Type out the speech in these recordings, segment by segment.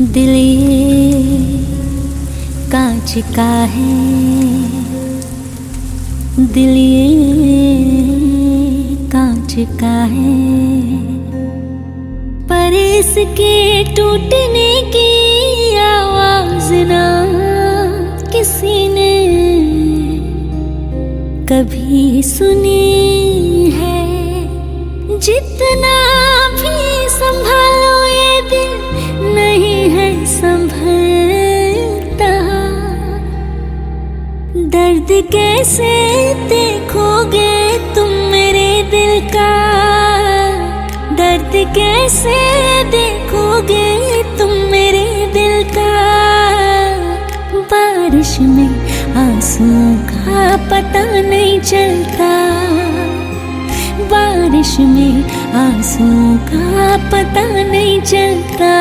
दिल ये कांच का है, दिल ये कांच का है, पर इसके टूटने की आवाज ना किसी ने कभी सुनी है। जितना भी संभालो ये दिल नहीं है संभलता। दर्द कैसे देखोगे तुम मेरे दिल का, दर्द कैसे देखोगे तुम मेरे दिल का। बारिश में आंसुओं का पता नहीं चलता, बारिश में आंसुओं का पता नहीं चलता।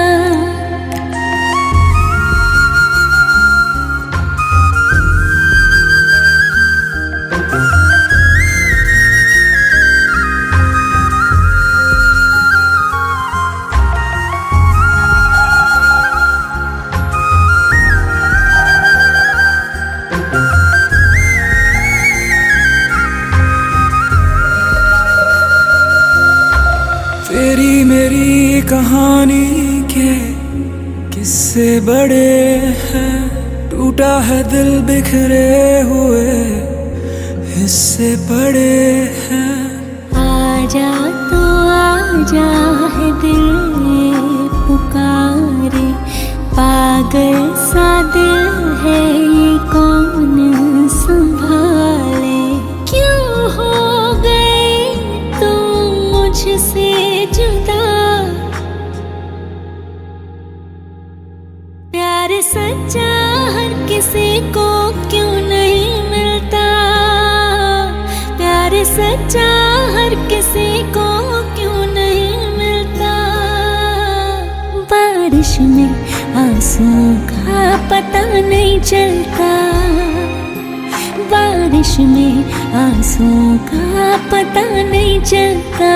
तेरी मेरी कहानी के किस्से बड़े हैं, टूटा है दिल बिखरे हुए हिस्से पड़े हैं। आजा तो आजा है दिल पुकारे, पागल सा दिल है ये कौन संभाले। क्यों हो गए तुम मुझसे जुदा, प्यार सच्चा हर किसी को क्यों नहीं मिलता। प्यार सच्चा हर किसी को क्यों नहीं मिलता। बारिश में आंसुओं का पता नहीं चलता, बारिश में आंसुओं का पता नहीं चलता।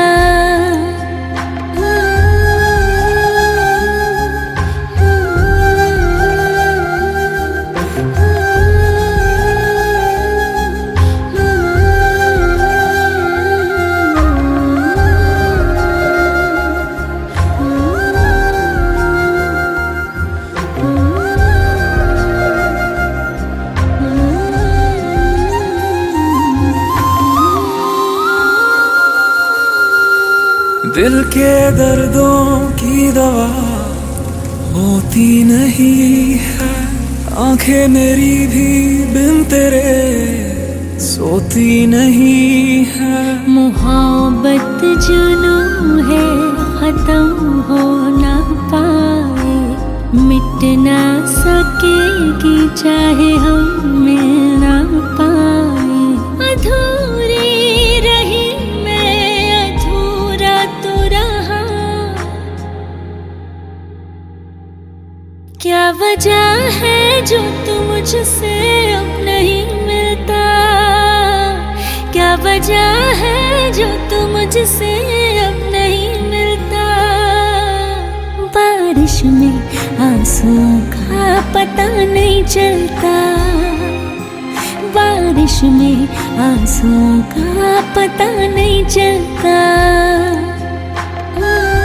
दिल के दर्दों की दवा होती नहीं है, आंखें मेरी भी बिन तेरे सोती नहीं है। मोहब्बत जुनून है खत्म हो ना पाए, मिट ना सकेगी चाहे हम मिल ना पाए। अधूरी रही मैं, अधूरा तो रहा, क्या वजह है जो तू मुझसे अब नहीं मिलता। क्या वजह है जो तू मुझसे अब नहीं मिलता। बारिश में आंसुओं का पता नहीं चलता, बारिश में आंसुओं का पता नहीं चलता।